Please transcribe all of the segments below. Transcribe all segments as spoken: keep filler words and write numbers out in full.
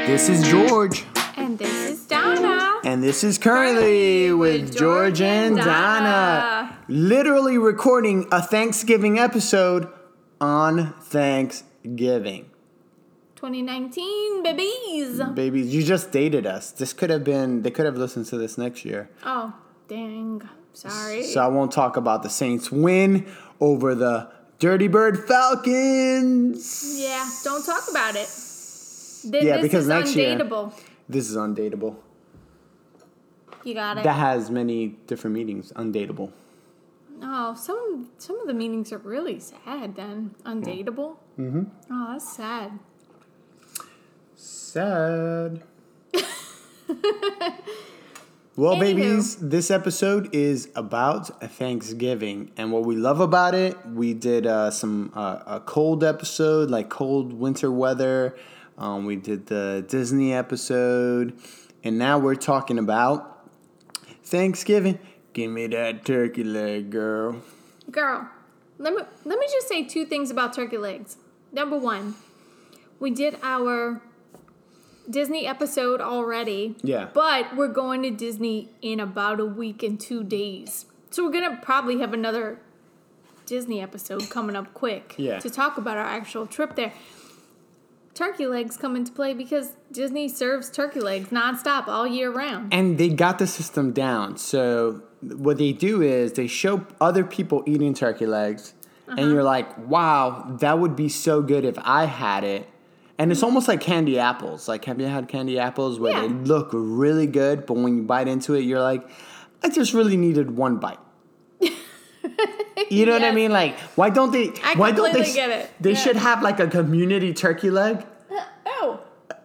This is George. And this is Donna. And this is Currently with, with George and Donna. Donna. Literally recording a Thanksgiving episode on Thanksgiving. twenty nineteen, babies. Babies, you just dated us. This could have been, they could have listened to this next year. Oh, dang. Sorry. So I won't talk about the Saints win over the Dirty Bird Falcons. Yeah, don't talk about it. Th- yeah, this because is next undateable. year, this is undateable. You got it. That has many different meanings. Undateable. Oh, some some of the meanings are really sad. Then undateable. Mm-hmm. Oh, that's sad. Sad. Well, Anywho. babies, this episode is about Thanksgiving. And what we love about it, we did uh, some uh, a cold episode, like cold winter weather. Um, we did the Disney episode. And now we're talking about Thanksgiving. Give me that turkey leg, girl. Girl, let me let me just say two things about turkey legs. Number one, we did our Disney episode already. Yeah. But we're going to Disney in about a week and two days. So we're going to probably have another Disney episode coming up quick. Yeah. To talk about our actual trip there. Turkey legs come into play because Disney serves turkey legs nonstop all year round. And they got the system down. So what they do is they show other people eating turkey legs. Uh-huh. And you're like, wow, that would be so good if I had it. And it's almost like candy apples. Like, have you had candy apples where yeah. they look really good, but when you bite into it, you're like, I just really needed one bite. You know yes. what I mean? Like, why don't they? I why don't they? get it. They yeah. should have like a community turkey leg. Oh.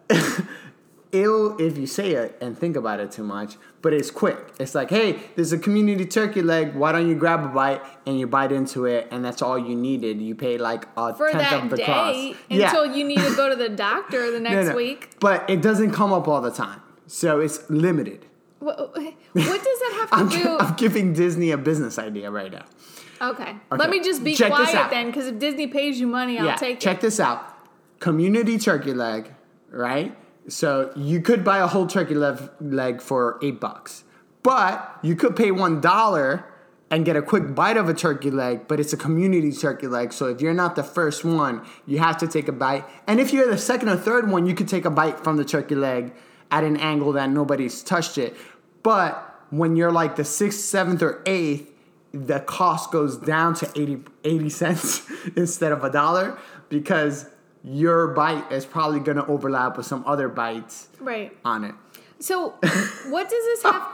Ew, if you say it and think about it too much, but it's quick. It's like, hey, there's a community turkey leg. Why don't you grab a bite and you bite into it, and that's all you needed. You pay like a For tenth that of the day, cost. until yeah. you need to go to the doctor the next no, no. week. But it doesn't come up all the time, so it's limited. What, what does that have to I'm, do? I'm giving Disney a business idea right now. Okay. Okay. Let me just be Check this quiet out. then, because if Disney pays you money, I'll yeah, take check it. this out. Community turkey leg, right? So you could buy a whole turkey leg, leg for eight bucks. But you could pay one dollar and get a quick bite of a turkey leg, but it's a community turkey leg. So if you're not the first one, you have to take a bite. And if you're the second or third one, you could take a bite from the turkey leg at an angle that nobody's touched it. But when you're like the sixth, seventh, or eighth, the cost goes down to eighty, eighty cents instead of a dollar because your bite is probably going to overlap with some other bites right. on it. So what does this have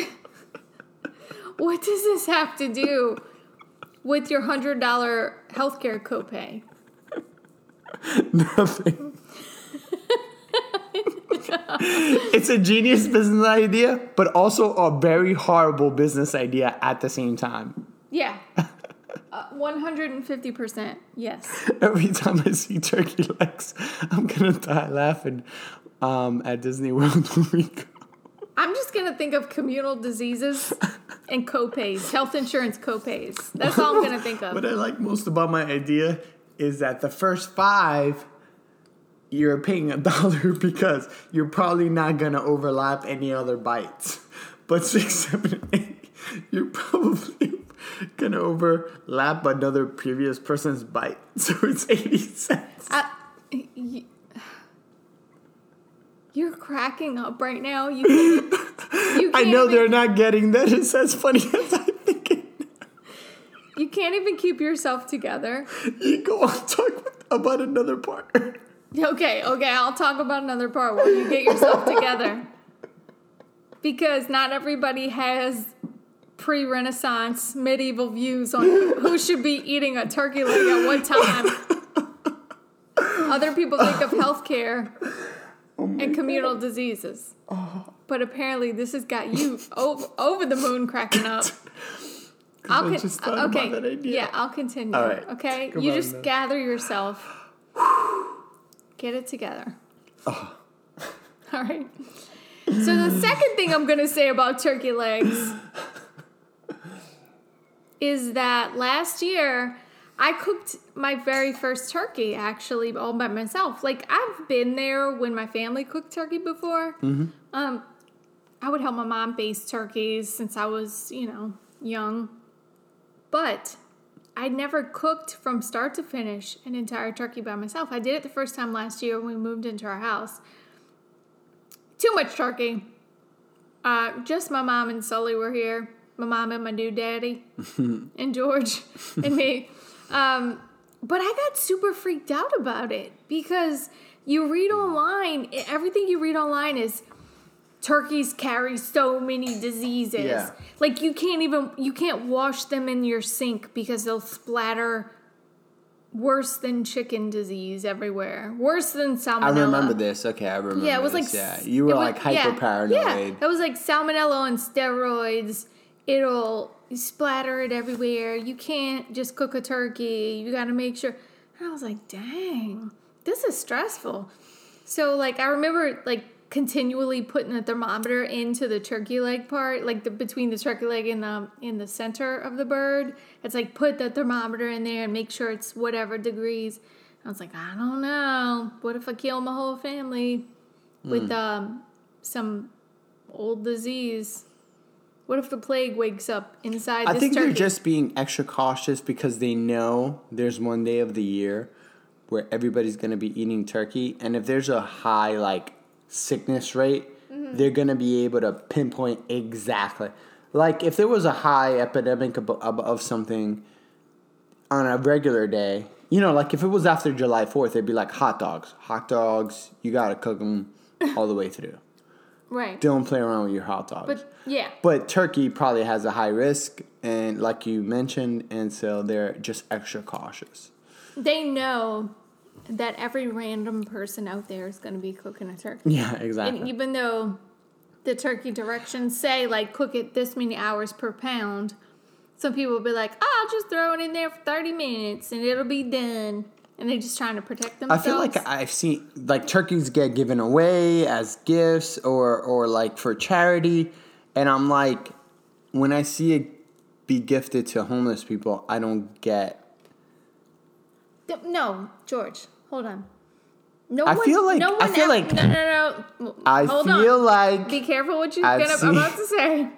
what does this have to do with your one hundred dollars healthcare copay? Nothing. It's a genius business idea, but also a very horrible business idea at the same time. Yeah. Uh, one hundred fifty percent, yes. Every time I see turkey legs, I'm going to die laughing um, at Disney World when we go. I'm just going to think of communal diseases and copays, health insurance copays. That's all I'm going to think of. What I like most about my idea is that the first five, you're paying a dollar because you're probably not going to overlap any other bites. But six, seven, and eight, you're probably going to overlap another previous person's bite. So it's eighty cents. Uh, y- You're cracking up right now. You can't, you can't I know even, they're not getting that. It's as funny as I think it. You can't even keep yourself together. You go on talk about another part. Okay, okay, I'll talk about another part where you get yourself together. Because not everybody has pre-Renaissance medieval views on who should be eating a turkey leg at what time. Other people think of healthcare oh and communal God. diseases. Oh. But apparently this has got you over, over the moon cracking up. I'll con- I just thought okay. about that idea. Yeah, I'll continue. All right. Okay? Come you on, just man. gather yourself. Get it together. Oh. All right. So the second thing I'm going to say about turkey legs is that last year I cooked my very first turkey, actually, all by myself. Like, I've been there when my family cooked turkey before. Mm-hmm. Um, I would help my mom baste turkeys since I was, you know, young. But I never cooked from start to finish an entire turkey by myself. I did it the first time last year when we moved into our house. Too much turkey. Uh, just my mom and Sully were here. My mom and my new daddy. And George and me. Um, but I got super freaked out about it. Because you read online, everything you read online is turkeys carry so many diseases. Yeah. Like, you can't even, you can't wash them in your sink because they'll splatter worse than chicken disease everywhere. Worse than salmonella. I remember this. Okay, I remember Yeah, it was this. like... Yeah, you were was, like hyper yeah, paranoid. Yeah, it was like salmonella on steroids. It'll splatter it everywhere. You can't just cook a turkey. You got to make sure. And I was like, dang, this is stressful. So, like, I remember, like, continually putting the thermometer into the turkey leg part, like the between the turkey leg and the in the center of the bird. It's like put the thermometer in there and make sure it's whatever degrees. I was like, I don't know. What if I kill my whole family with mm. um some old disease? What if the plague wakes up inside I this think turkey? they're just being extra cautious because they know there's one day of the year where everybody's going to be eating turkey, and if there's a high like sickness rate, mm-hmm. they're going to be able to pinpoint exactly. Like, if there was a high epidemic of, of, of something on a regular day, you know, like if it was after July fourth, they'd be like hot dogs. Hot dogs, you got to cook them all the way through. Right. Don't play around with your hot dogs. But, yeah. But turkey probably has a high risk, and like you mentioned, and so they're just extra cautious. They know that every random person out there is going to be cooking a turkey. Yeah, exactly. And even though the turkey directions say, like, cook it this many hours per pound, some people will be like, oh, I'll just throw it in there for thirty minutes and it'll be done. And they're just trying to protect themselves. I feel like I've seen, like, turkeys get given away as gifts or, or like, for charity. And I'm like, when I see it be gifted to homeless people, I don't get. No, George, hold on. No I one, feel like no one I feel ever, like no, no, no. I hold feel on. like Be careful what you're I've gonna, seen, about to say.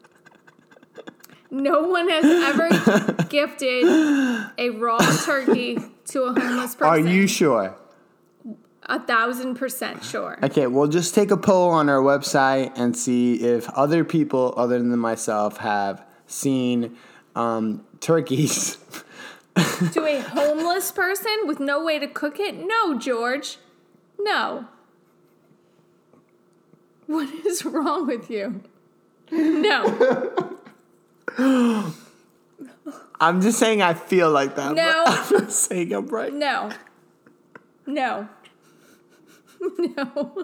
No one has ever gifted a raw turkey to a homeless person. Are you sure? A thousand percent sure. Okay, we'll just take a poll on our website and see if other people other than myself have seen um, turkeys. To a homeless person with no way to cook it? No, George. No. What is wrong with you? No. I'm just saying I feel like that. No. I'm not saying I'm right. No. No. No.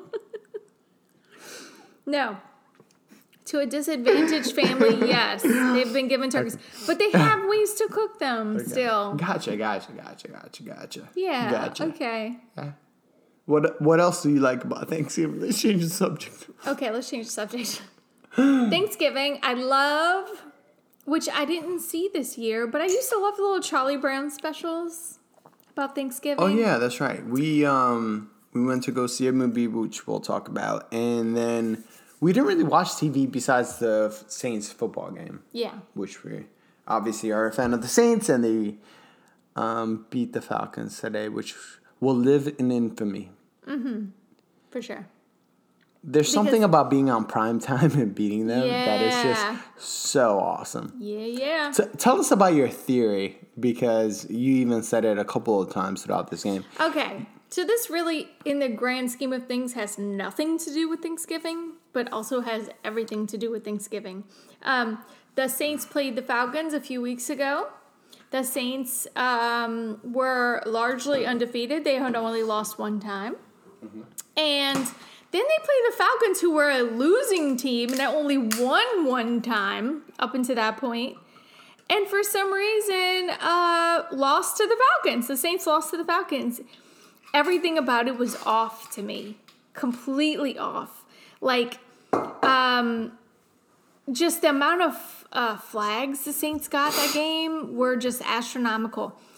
No. To a disadvantaged family, yes. They've been given turkeys. But they have ways to cook them Okay. still. Gotcha, gotcha, gotcha, gotcha, gotcha. Yeah. Gotcha. Okay. Yeah. What What else do you like about Thanksgiving? Let's change the subject. Okay, let's change the subject. Thanksgiving, I love, which I didn't see this year, but I used to love the little Charlie Brown specials about Thanksgiving. Oh yeah, that's right. We um we went to go see a movie, which we'll talk about, and then we didn't really watch T V besides the Saints football game. Yeah. Which we obviously are a fan of the Saints, and they um, beat the Falcons today, which will live in infamy. Mm-hmm. For sure. There's Because, something about being on prime time and beating them yeah. that is just so awesome. Yeah, yeah. T- tell us about your theory, because you even said it a couple of times throughout this game. Okay. So this really, in the grand scheme of things, has nothing to do with Thanksgiving, but also has everything to do with Thanksgiving. Um, the Saints played the Falcons a few weeks ago. The Saints um, were largely undefeated. They had only lost one time. Mm-hmm. And then they played the Falcons, who were a losing team and only won one time up until that point. And for some reason, uh, lost to the Falcons. The Saints lost to the Falcons. Everything about it was off to me. Completely off. Like, um, just the amount of uh, flags the Saints got that game were just astronomical.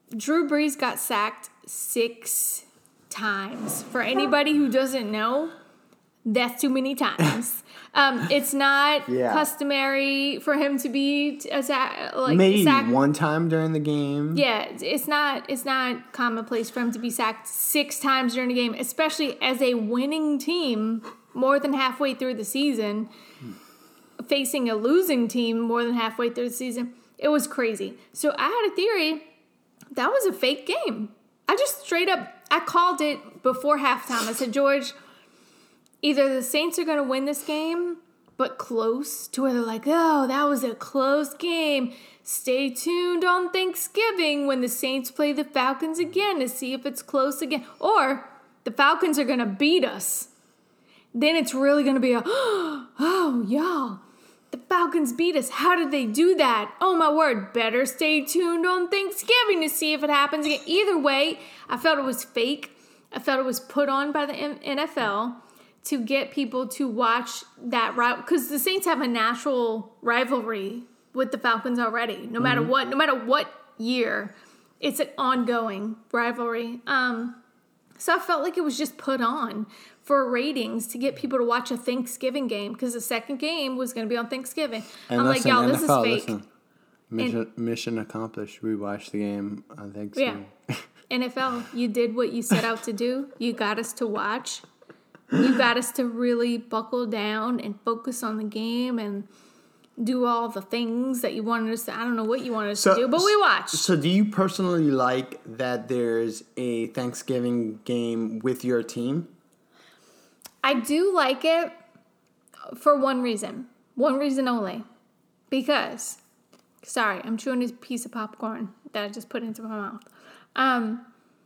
Drew Brees got sacked six times. For anybody who doesn't know, that's too many times. Um, it's not Yeah. customary for him to be t- a sa- like Maybe sacked. one time during the game. Yeah, it's- it's not it's not commonplace for him to be sacked six times during a game, especially as a winning team more than halfway through the season, facing a losing team more than halfway through the season. It was crazy. So I had a theory that was a fake game. I just straight up I called it before halftime. I said, George, either the Saints are going to win this game, but close to where they're like, oh, that was a close game. Stay tuned on Thanksgiving when the Saints play the Falcons again to see if it's close again. Or the Falcons are going to beat us. Then it's really going to be a, oh, y'all, the Falcons beat us. How did they do that? Oh, my word. Better stay tuned on Thanksgiving to see if it happens again. Either way, I felt it was fake. I felt it was put on by the N F L to get people to watch that route, because the Saints have a natural rivalry with the Falcons already. No matter Mm-hmm. what, no matter what year, it's an ongoing rivalry. Um, so I felt like it was just put on for ratings to get people to watch a Thanksgiving game, because the second game was going to be on Thanksgiving. And I'm listen, like, y'all, this N F L, is fake. Listen, mission, mission accomplished. We watched the game on Thanksgiving. Yeah. N F L, you did what you set out to do. You got us to watch. You got us to really buckle down and focus on the game and do all the things that you wanted us to. I don't know what you wanted us So- to do, but we watched. So, do you personally like that there's a Thanksgiving game with your team? I do like it for one reason. One reason only. Because, sorry, I'm chewing a piece of popcorn that I just put into my mouth. Um,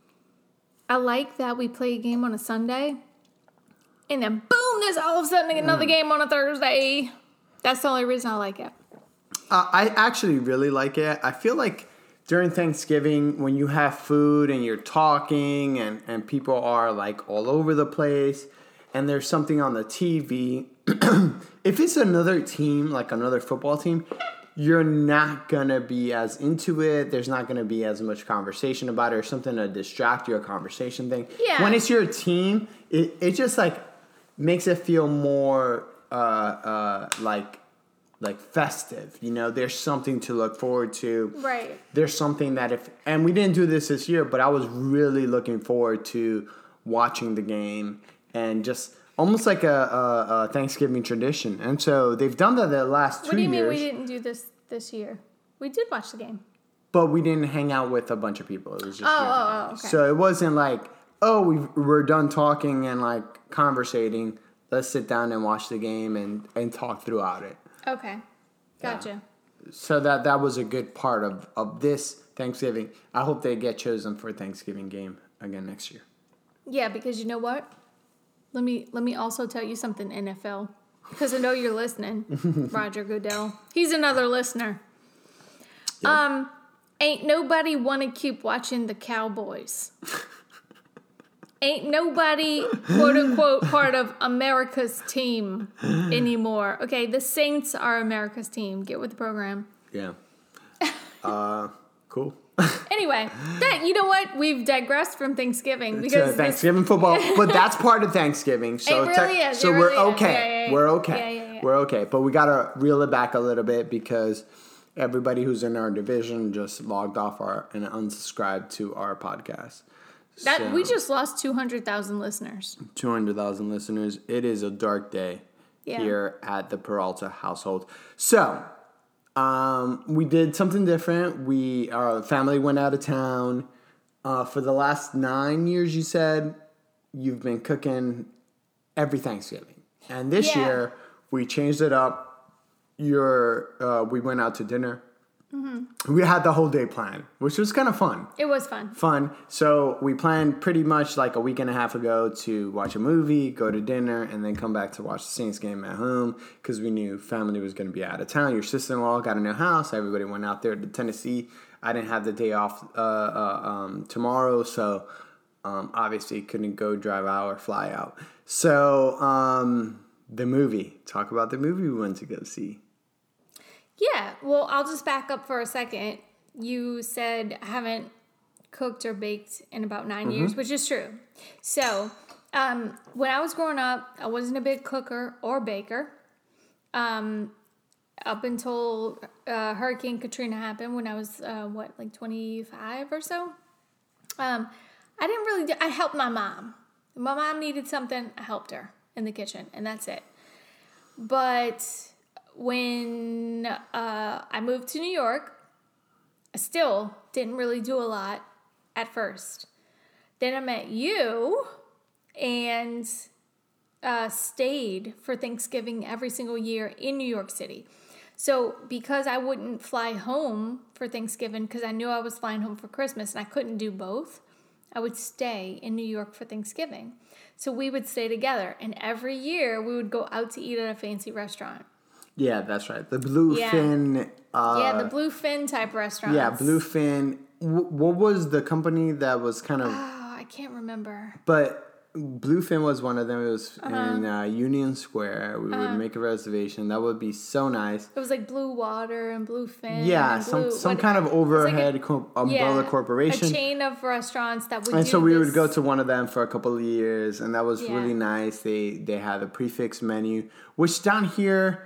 I like that we play a game on a Sunday, and then boom, there's all of a sudden another game on a Thursday. That's the only reason I like it. Uh, I actually really like it. I feel like during Thanksgiving, when you have food and you're talking and, and people are like all over the place and there's something on the T V, if it's another team, like another football team, you're not going to be as into it. There's not going to be as much conversation about it or something to distract your conversation thing. Yeah. When it's your team, it, it just like makes it feel more uh, uh, like like festive. You know, there's something to look forward to. Right. There's something that if, and we didn't do this this year, but I was really looking forward to watching the game and just almost like a, a, a Thanksgiving tradition. And so they've done that the last two What do you mean years. we didn't do this this year? We did watch the game. But we didn't hang out with a bunch of people. It was just Oh, you and oh, I. oh, okay. So it wasn't like, oh, we we're done talking and like conversating. Let's sit down and watch the game and, and talk throughout it. Okay. Gotcha. So that that was a good part of, of this Thanksgiving. I hope they get chosen for a Thanksgiving game again next year. Yeah, because you know what? Let me let me also tell you something, N F L, because I know you're listening, Roger Goodell. He's another listener. Yep. Um, ain't nobody want to keep watching the Cowboys. Ain't nobody, quote unquote, part of America's team anymore. Okay, the Saints are America's team. Get with the program. Yeah. Uh, cool. Anyway, that you know what? We've digressed from Thanksgiving It's because uh, this- Thanksgiving football, but that's part of Thanksgiving. So It really te- is, So it we're really is. okay. Yeah, yeah, yeah. We're okay. Yeah, yeah, yeah. We're okay. But we gotta reel it back a little bit because everybody who's in our division just logged off our and unsubscribed to our podcast. that So, we just lost two hundred thousand listeners. two hundred thousand listeners. It is a dark day Yeah. here at the Peralta household. So, um, we did something different. We, our family went out of town. Uh, for the last nine years, you said you've been cooking every Thanksgiving. And this Yeah. year, we changed it up. You're, uh, we went out to dinner. Mm-hmm. We had the whole day planned, which was kind of fun. It was fun. Fun. So we planned pretty much like a week and a half ago to watch a movie, go to dinner, and then come back to watch the Saints game at home because we knew family was going to be out of town. Your sister-in-law got a new house. Everybody went out there to Tennessee. I didn't have the day off uh, uh, um, tomorrow, so um, obviously couldn't go drive out or fly out. So um, the movie. Talk about the movie we went to go see. Yeah. Well, I'll just back up for a second. You said I haven't cooked or baked in about nine Mm-hmm. years, which is true. So, um, when I was growing up, I wasn't a big cooker or baker. Um, up until uh, Hurricane Katrina happened when I was, uh, what, like twenty-five or so. Um, I didn't really do, I helped my mom. My mom needed something, I helped her in the kitchen, and that's it. But when uh, I moved to New York, I still didn't really do a lot at first. Then I met you and uh, stayed for Thanksgiving every single year in New York City. So because I wouldn't fly home for Thanksgiving because I knew I was flying home for Christmas and I couldn't do both, I would stay in New York for Thanksgiving. So we would stay together, and every year we would go out to eat at a fancy restaurant. Yeah, that's right. The Bluefin. Yeah. Uh, yeah, the Bluefin type restaurants. Yeah, Bluefin. W- what was the company that was kind of? Oh, I can't remember. But Bluefin was one of them. It was Uh-huh. in uh, Union Square. We Uh-huh. would make a reservation. That would be so nice. It was like Blue Water and Bluefin. Yeah, and some Blue, some what- kind of it was like overhead a- co- umbrella yeah, corporation. A chain of restaurants that would And do so we this. would go to one of them for a couple of years, and that was Yeah. really nice. They they had a prefix menu, which down here,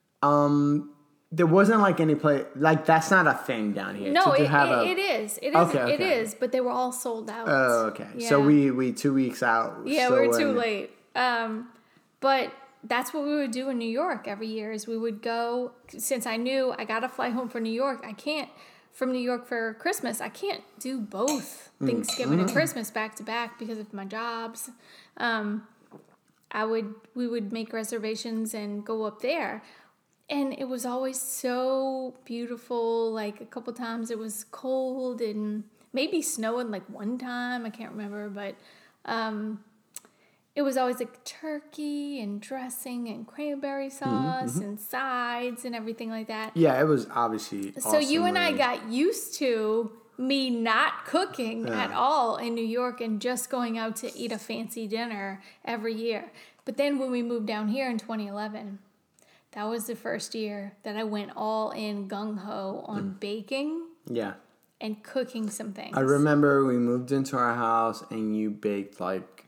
um, there wasn't like any place like that's not a thing down here. No, to, to it, have it, a, it is. It is. Okay, It okay. is. But they were all sold out. Oh, okay. So Yeah. we we two weeks out. Yeah, still we were too in- late. Um, but that's what we would do in New York every year. Is we would go since I knew I got to fly home for New York. I can't from New York for Christmas. I can't do both Thanksgiving and Christmas back to back because of my jobs. Um, I would we would make reservations and go up there. And it was always so beautiful. Like a couple times it was cold and maybe snowing like one time. I can't remember, but um, it was always like turkey and dressing and cranberry sauce Mm-hmm, and sides and everything like that. Yeah, it was obviously. So you and I awesomely- got used to me not cooking Yeah. at all in New York and just going out to eat a fancy dinner every year. But then when we moved down here in twenty eleven, that was the first year that I went all in gung-ho on baking Yeah. and cooking some things. I remember we moved into our house and you baked like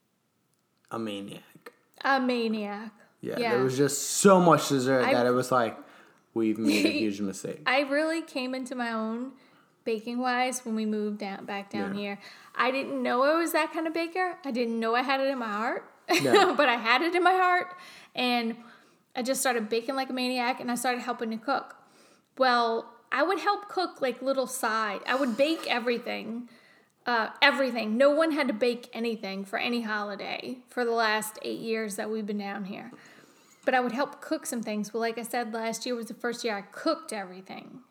a maniac. A maniac. Yeah, Yeah. there was just so much dessert I- that it was like, we've made a huge mistake. I really came into my own baking wise when we moved down back down Yeah. here. I didn't know I was that kind of baker. I didn't know I had it in my heart, Yeah. but I had it in my heart, and I just started baking like a maniac, and I started helping to cook. Well, I would help cook like little side. I would bake everything, uh, everything. No one had to bake anything for any holiday for the last eight years that we've been down here. But I would help cook some things. Well, like I said, last year was the first year I cooked everything.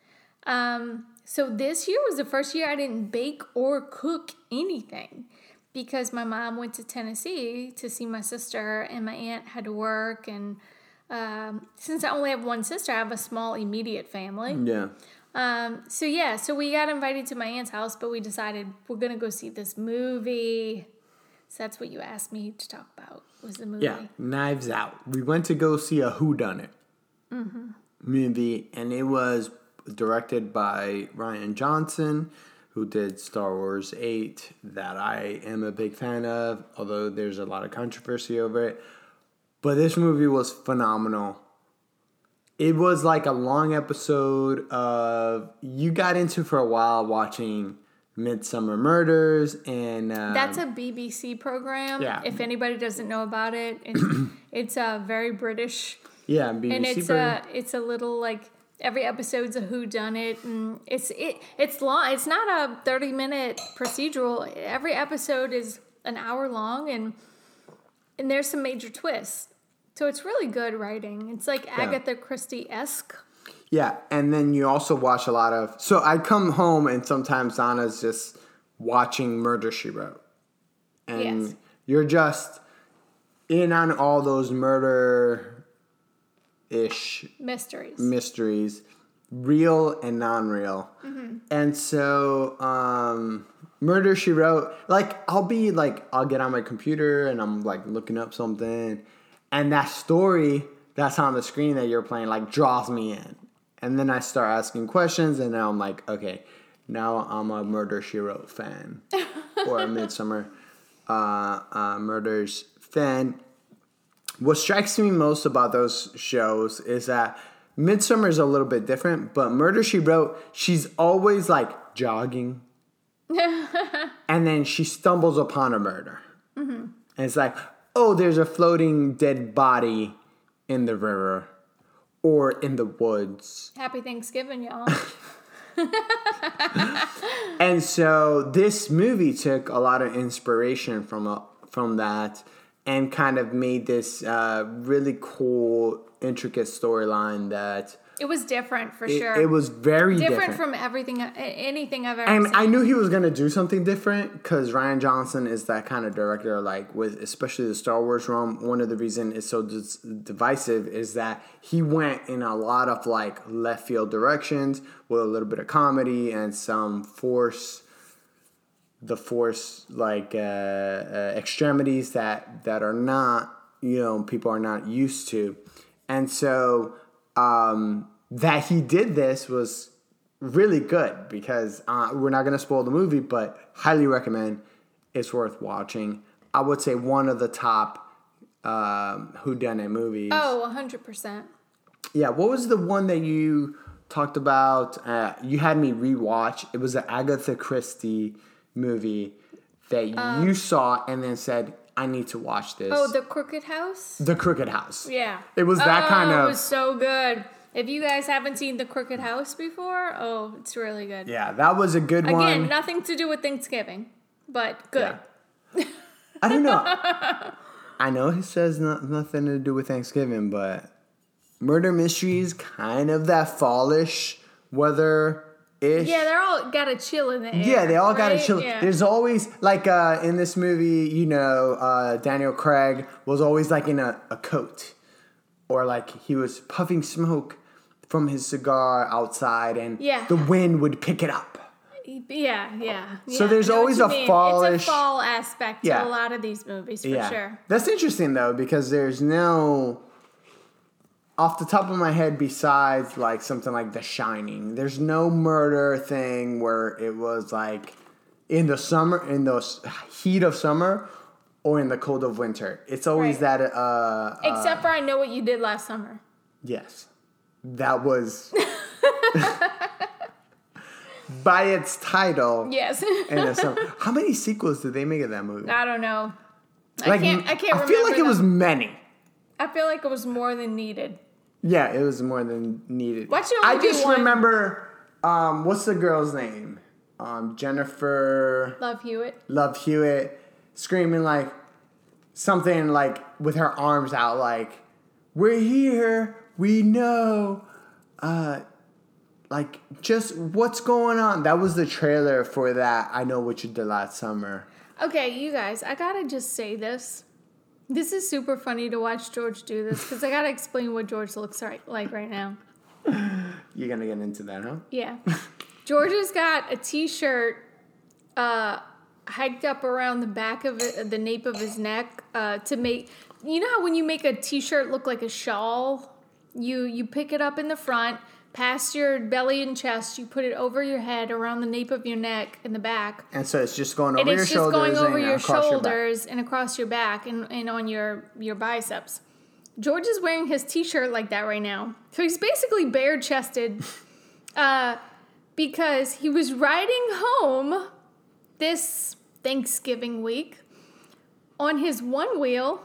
Um, so this year was the first year I didn't bake or cook anything because my mom went to Tennessee to see my sister and my aunt had to work. And um, since I only have one sister, I have a small immediate family. Yeah. Um, so yeah, so we got invited to my aunt's house, but we decided we're going to go see this movie. So that's what you asked me to talk about, was the movie. Yeah, Knives Out. We went to go see a whodunit Mm-hmm. movie, and it was directed by Ryan Johnson, who did Star Wars eight, that I am a big fan of, although there's a lot of controversy over it. But this movie was phenomenal. It was like a long episode of, you got into for a while watching Midsummer Murders, and um, That's a B B C program. Yeah. If anybody doesn't know about it, it's it's a very British, yeah, B B C and it's pro- a it's a little like every episode's a whodunit, and it's it it's long. It's not a thirty minute procedural. Every episode is an hour long, and and there's some major twists. So it's really good writing. It's like Agatha Christie-esque. Yeah, and then you also watch a lot of. So I come home and sometimes Donna's just watching Murder, She Wrote, and Yes. you're just in on all those murder-ish Mysteries. mysteries, real and non-real. Mm-hmm. And so, um, Murder, She Wrote. Like I'll be like, I'll get on my computer and I'm like looking up something, and that story that's on the screen that you're playing like draws me in. And then I start asking questions, and now I'm like, okay, now I'm a Murder, She Wrote fan. Or a Midsummer uh, uh, Murders fan. What strikes me most about those shows is that Midsummer is a little bit different, but Murder, She Wrote, she's always like jogging. And then she stumbles upon a murder. Mm-hmm. And it's like, oh, there's a floating dead body in the river or in the woods. Happy Thanksgiving, y'all. And so this movie took a lot of inspiration from uh, from that and kind of made this uh, really cool, intricate storyline that... It was different, for it, sure. It was very different. Different from everything, anything I've ever and seen. I knew he was going to do something different because Rian Johnson is that kind of director, like with especially the Star Wars realm. One of the reasons it's so dis- divisive is that he went in a lot of like left field directions with a little bit of comedy and some force, the force like uh, uh, extremities that, that are not, you know, people are not used to. And so... Um, that he did this was really good because uh, we're not going to spoil the movie, but highly recommend. It's worth watching. I would say one of the top um, whodunit movies. Oh, one hundred percent. Yeah, what was the one that you talked about? Uh, you had me rewatch. It was an Agatha Christie movie that um, you saw and then said, I need to watch this. Oh, The Crooked House? The Crooked House. Yeah. It was that oh, kind of... it was so good. If you guys haven't seen The Crooked House before, oh, it's really good. Yeah, that was a good Again, one. Again, nothing to do with Thanksgiving, but good. Yeah. I don't know. I know he says no, nothing to do with Thanksgiving, but murder mysteries, kind of that fallish weather... Ish. Yeah, they're all got to chill in the air. Yeah, they all right? got to chill. Yeah. There's always, like uh, in this movie, you know, uh, Daniel Craig was always like in a, a coat. Or like he was puffing smoke from his cigar outside and yeah. the wind would pick it up. Yeah, yeah. So yeah. there's always a mean. fallish... It's a fall aspect to yeah. a lot of these movies, for yeah. sure. That's interesting, though, because there's no... Off the top of my head, besides like something like The Shining, there's no murder thing where it was like in the summer, in the heat of summer, or in the cold of winter. It's always right. that. Uh, Except uh, for I Know What You Did Last Summer. Yes, that was by its title. Yes. in the summer. How many sequels did they make of that movie? I don't know. I like, can't. I can't. I remember feel like it them. was many. I feel like it was more than needed. Yeah, it was more than needed. Why you I only do just one? remember, um, what's the girl's name? Um, Jennifer Love Hewitt. Love Hewitt screaming like something like with her arms out, like "We're here, we know." Uh, like just what's going on? That was the trailer for that. I Know What You Did Last Summer. Okay, you guys, I gotta just say this. This is super funny to watch George do this because I gotta explain what George looks right, like right now. You're gonna get into that, huh? Yeah. George has got a t-shirt uh, hiked up around the back of it, the nape of his neck uh, to make... You know how when you make a t-shirt look like a shawl? You, you pick it up in the front, past your belly and chest, you put it over your head, around the nape of your neck in the back. And so it's just going over and your it's just shoulders going over and your across shoulders your and across your back and, and on your, your biceps. George is wearing his t-shirt like that right now. So he's basically bare-chested uh, because he was riding home this Thanksgiving week on his one wheel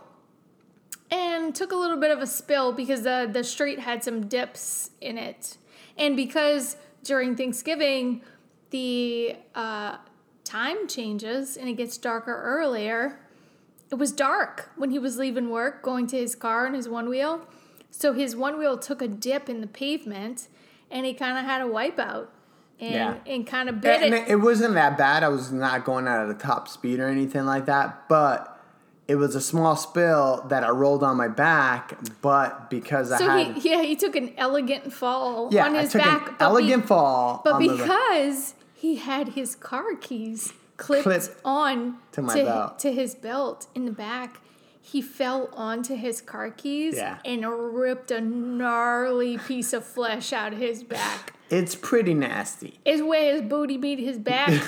and took a little bit of a spill because the, the street had some dips in it. And because during Thanksgiving, the uh, time changes and it gets darker earlier, it was dark when he was leaving work, going to his car on his one wheel. So his one wheel took a dip in the pavement and he kind of had a wipeout and, yeah. and kind of bit and it. It wasn't that bad. I was not going out at a top speed or anything like that, but it was a small spill that I rolled on my back, but because I so had... he, yeah, he took an elegant fall yeah, on his I took back. an but elegant be, fall. But on because the, he had his car keys clipped, clipped on to, my to, belt. to his belt in the back, he fell onto his car keys yeah. and ripped a gnarly piece of flesh out of his back. It's pretty nasty. is where his booty beat his back.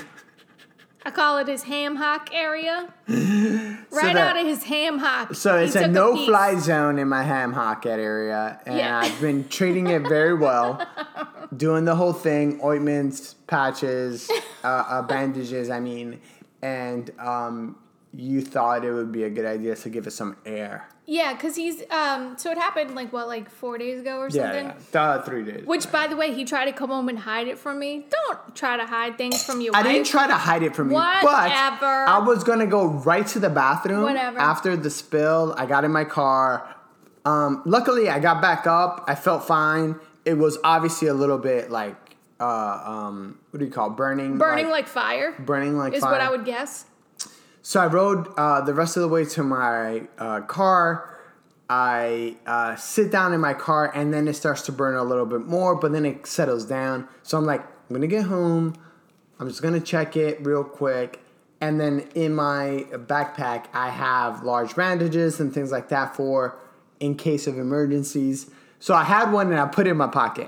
I call it his ham hock area. Right so that, out of his ham hock. So it's a a no-fly zone in my ham hock area, and Yeah. I've been treating it very well, doing the whole thing: ointments, patches, uh, uh, bandages. I mean, and um, you thought it would be a good idea to give it some air. Yeah, because he's, um, so it happened like, what, like four days ago or Yeah, something? yeah, uh, three days. Which, by the way, he tried to come home and hide it from me. Don't try to hide things from your I wife. didn't try to hide it from you, but Whatever. I was gonna go right to the bathroom Whatever. after the spill. I got in my car. Um, luckily, I got back up. I felt fine. It was obviously a little bit like, uh, um, what do you call it? burning? Burning like, fire. burning like is fire. what I would guess. So I rode uh, the rest of the way to my uh, car. I uh, sit down in my car, and then it starts to burn a little bit more, but then it settles down. So I'm like, I'm going to get home. I'm just going to check it real quick. And then in my backpack, I have large bandages and things like that for in case of emergencies. So I had one, and I put it in my pocket.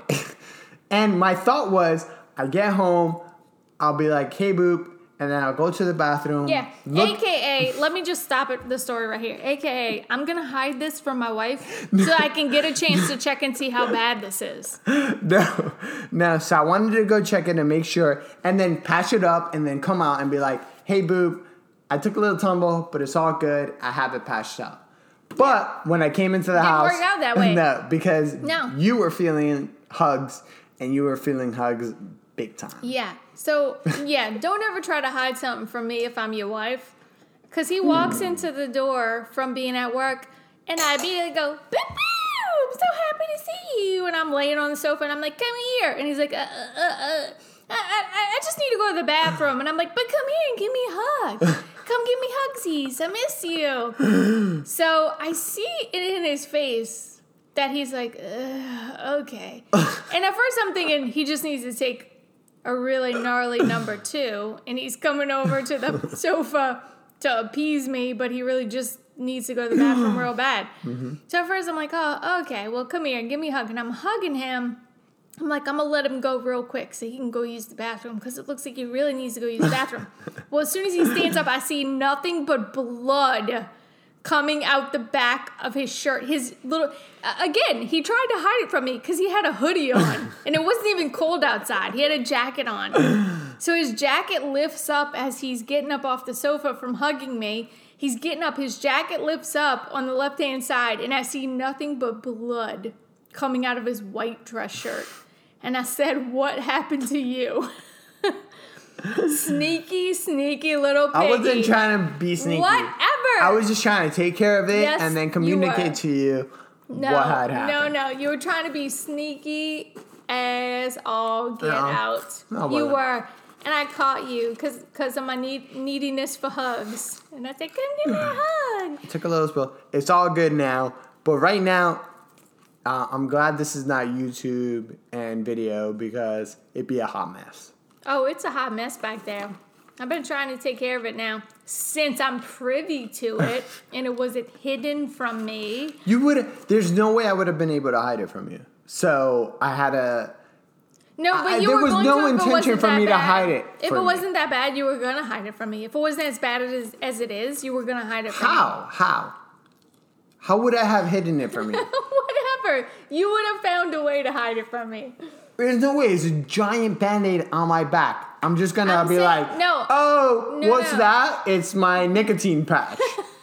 And my thought was, I get home, I'll be like, hey, boop. And then I'll go to the bathroom. Yeah. Look- A K A, let me just stop at the story right here. A K A, I'm going to hide this from my wife so I can get a chance to check and see how bad this is. No, no. So I wanted to go check it and make sure, and then patch it up, and then come out and be like, "Hey, boob, I took a little tumble, but it's all good. I have it patched up." But when I came into the Didn't house, work out that way. No, because No. you were feeling hugs, and you were feeling hugs big time. Yeah. So, yeah, don't ever try to hide something from me if I'm your wife. Because he walks into the door from being at work, and I immediately go, "Boo, boo, I'm so happy to see you." And I'm laying on the sofa, and I'm like, "Come here." And he's like, uh, uh, uh, I, I, I just need to go to the bathroom. And I'm like, "But come here and give me a hug. Come give me hugsies. I miss you." So I see it in his face that he's like, Ugh, okay. And at first I'm thinking he just needs to take a really gnarly number two, and he's coming over to the sofa to appease me, but he really just needs to go to the bathroom real bad. Mm-hmm. So at first I'm like, oh, okay, well, come here and give me a hug. And I'm hugging him. I'm like, I'm going to let him go real quick so he can go use the bathroom, because it looks like he really needs to go use the bathroom. Well, as soon as he stands up, I see nothing but blood coming out the back of his shirt. His little, uh, again, he tried to hide it from me because he had a hoodie on, and it wasn't even cold outside. He had a jacket on. So his jacket lifts up as he's getting up off the sofa from hugging me. He's getting up, his jacket lifts up on the left-hand side, and I see nothing but blood coming out of his white dress shirt. And I said, "What happened to you?" Sneaky, sneaky little piggy. I wasn't trying to be sneaky. Whatever. I was just trying to take care of it Yes, and then you communicate were. to you No, what had happened. no, no. You were trying to be sneaky as all get No. out. No, I you wasn't. were. And I caught you because because of my need, neediness for hugs. And I said, "Come give me a hug." Took a little spill. It's all good now. But right now, uh, I'm glad this is not YouTube and video, because it'd be a hot mess. Oh, it's a hot mess back there. I've been trying to take care of it now since I'm privy to it, and it wasn't hidden from me. You would. There's no way I would have been able to hide it from you. So I had a. No, but I- you there were was going no to if it intention wasn't for that me to bad. hide it If from it you. wasn't that bad, you were going to hide it from me. If it wasn't as bad as, as it is, you were going to hide it from me. How? How? How would I have hidden it from you? Whatever. You would have found a way to hide it from me. There's no way. It's a giant band-aid on my back. I'm just gonna I'm be saying- like, no. oh, No, what's no. that? It's my nicotine patch.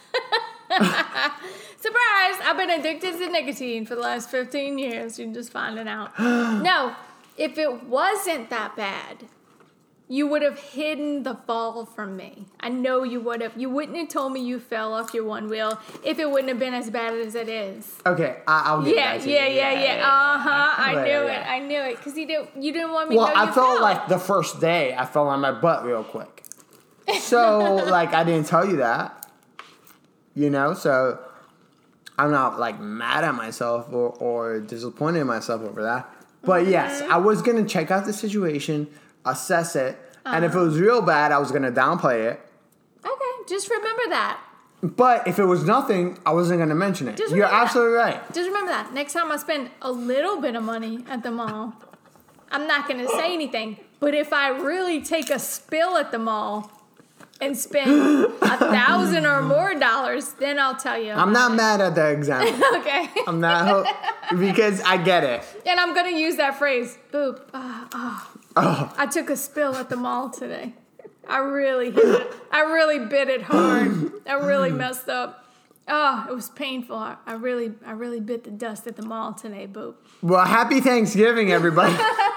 Surprise! I've been addicted to nicotine for the last fifteen years. You're just finding out. No, if it wasn't that bad, you would have hidden the fall from me. I know you would have. You wouldn't have told me you fell off your one wheel if it wouldn't have been as bad as it is. Okay, I- I'll get Yeah, back to yeah, you. yeah, yeah. Uh huh. I Right, knew right. it. I knew it. Because you didn't. You didn't want me Well, to know I you felt fell. like the first day I fell on my butt real quick. So, like, I didn't tell you that. You know, so I'm not, like, mad at myself or, or disappointed in myself over that. But yes, I was going to check out the situation, assess it, Uh-huh. and if it was real bad, I was going to downplay it. Okay, just remember that. But if it was nothing, I wasn't going to mention it. Just You're remember that. absolutely right. Just remember that. Next time I spend a little bit of money at the mall, I'm not going to say anything. But if I really take a spill at the mall and spend a thousand or more dollars, then I'll tell you. I'm not it. mad at the example. Okay. I'm not, ho- because I get it. And I'm going to use that phrase, boop. Oh, oh. Oh. I took a spill at the mall today. I really hit it. I really bit it hard. I really messed up. Oh, it was painful. I, I really, I really bit the dust at the mall today, boop. Well, happy Thanksgiving, everybody.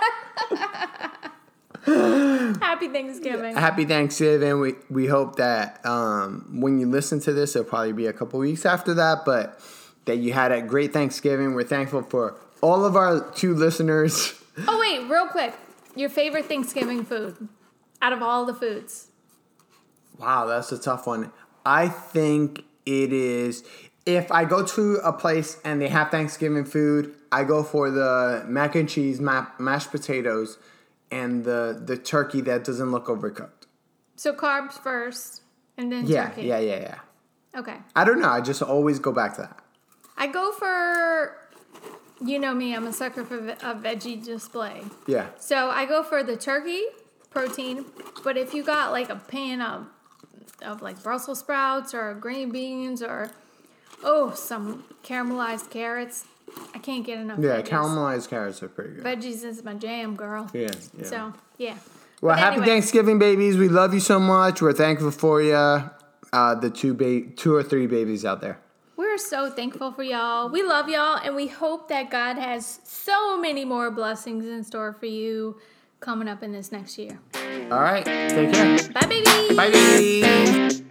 Happy Thanksgiving. Happy Thanksgiving. We we hope that um, when you listen to this, it'll probably be a couple weeks after that, but that you had a great Thanksgiving. We're thankful for all of our two listeners. Oh, wait, real quick. Your favorite Thanksgiving food out of all the foods? Wow, that's a tough one. I think it is, if I go to a place and they have Thanksgiving food, I go for the mac and cheese, ma- mashed potatoes, and the, the turkey that doesn't look overcooked. So carbs first, and then yeah, turkey. Yeah, yeah, yeah. Okay. I don't know. I just always go back to that. I go for, you know me, I'm a sucker for a veggie display. Yeah. So I go for the turkey, protein, but if you got like a pan of, of like Brussels sprouts or green beans or, oh, some caramelized carrots, I can't get enough Yeah, veggies. Caramelized carrots are pretty good. Veggies is my jam, girl. Yeah, yeah. So, yeah. Well, but happy anyway. Thanksgiving, babies. We love you so much. We're thankful for you, uh, the two ba- two or three babies out there. We're so thankful for y'all. We love y'all, and we hope that God has so many more blessings in store for you coming up in this next year. All right. Take care. Bye, baby. Bye, baby.